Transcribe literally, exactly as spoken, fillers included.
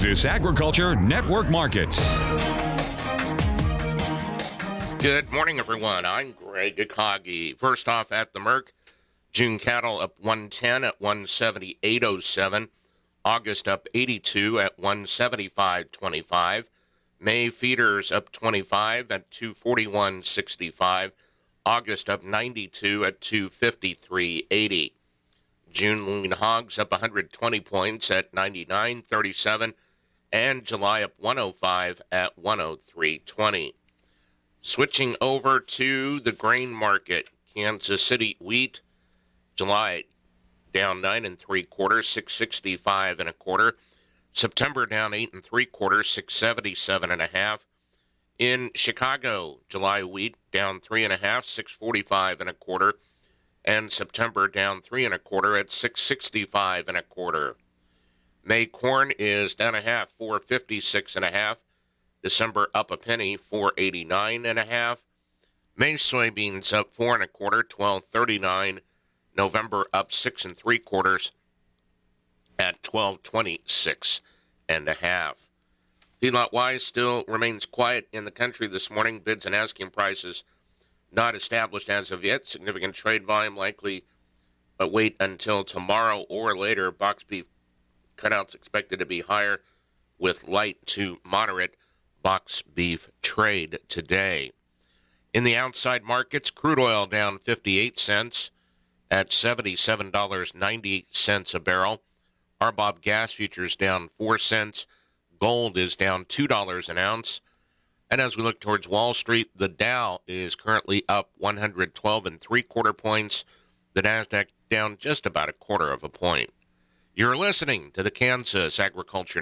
Kansas Agriculture Network Markets. Good morning, everyone. I'm Greg Akagi. First off at the Merc, June cattle up one ten at one seventy-eight oh seven. August up eighty-two at one seventy-five twenty-five. May feeders up twenty-five at two forty-one sixty-five. August up ninety-two at two fifty-three eighty. June lean hogs up one hundred twenty points at ninety-nine thirty-seven. And July up one oh five at one oh three twenty. Switching over to the grain market, Kansas City wheat, July down nine and three quarters, six sixty-five and a quarter. September down eight and three quarters, six seventy-seven and a half. In Chicago, July wheat down three and a half, six forty-five and a quarter, and September down three and a quarter at six sixty-five and a quarter. May corn is down a half, four fifty-six and a half. December up a penny, four eighty-nine and a half. May soybeans up four and a quarter, twelve thirty-nine. November up six and three quarters at twelve twenty-six and a half. Feedlot wise still remains quiet in the country this morning. Bids and asking prices not established as of yet. Significant trade volume likely, but wait until tomorrow or later. Box beef cutouts expected to be higher with light to moderate box beef trade today. In the outside markets, crude oil down fifty-eight cents at seventy-seven dollars and ninety cents a barrel. R B O B gas futures down four cents. Gold is down two dollars an ounce. And as we look towards Wall Street, the Dow is currently up one hundred twelve and three quarter points. The Nasdaq down just about a quarter of a point. You're listening to the Kansas Agriculture